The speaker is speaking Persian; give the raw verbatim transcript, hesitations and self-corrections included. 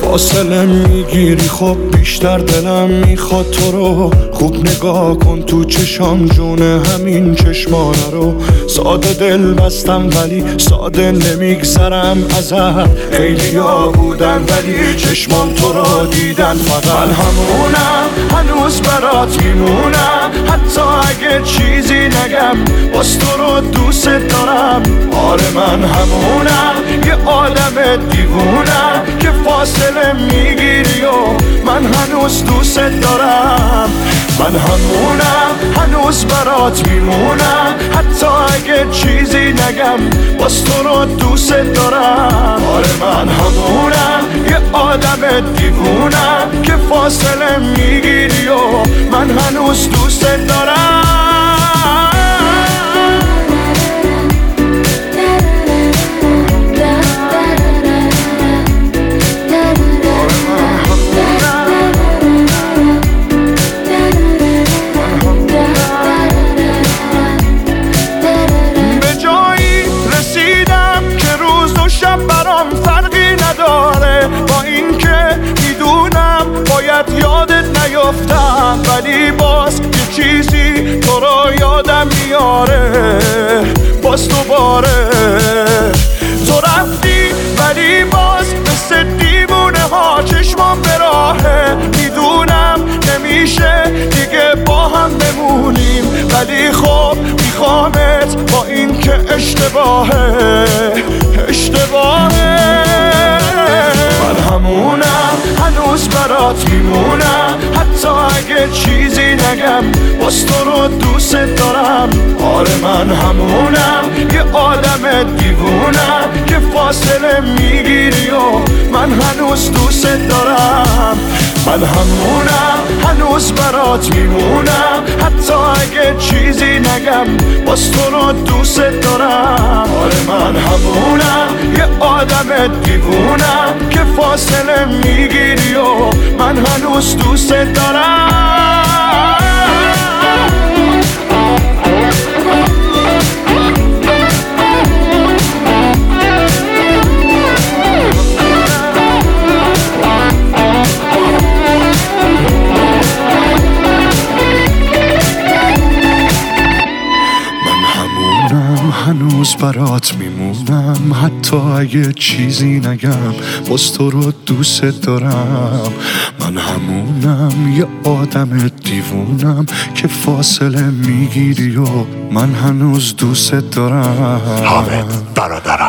فاصله میگیری خب بیشتر دلم میخواد تو رو خوب نگاه کن تو چشام جونه همین چشمانه رو ساده دل بستم ولی ساده نمیگذرم ازت خیلی ها بودن ولی چشمان تو رو دیدن فقط من همونم هنوز برات میمونم حتی اگه چیزی نگم باز تو رو دوست دارم آره من همونم یه آدم دیوونم که فاصله میگیری و من هنوز دوست دارم من همونم هنوز برات میمونم حتی اگه چیزی نگم باز تو رو دوست دارم آره من همونم یه آدم دیوونم که فاصله میگیری و من هنوز دوست دارم یادت نیافتم ولی باز یه چیزی تو رو یادم میاره باز دوباره تو رفتی ولی باز مثل دیوونه ها چشمام به راهه میدونم نمیشه دیگه با هم بمونیم ولی خب میخوامت با این که اشتباهه اشتباهه من همونم هنوز برات میمونم حتی اگه چیزی نگم باز تو رو دوست دارم آره من همونم یه آدم دیوونم که فاصله میگیری و من هنوز دوست دارم من همونم هنوز برات میمونم حتی اگه چیزی نگم باز تو رو دوست دارم آره من همونم یه آدم دیوونم که فاصله میگیری و من هنوز دوست دارم هنوز برات میمونم حتی اگه چیزی نگم باز تو رو دوست دارم من همونم یه آدم دیوونم که فاصله میگیری و من هنوز دوست دارم حامد برادرم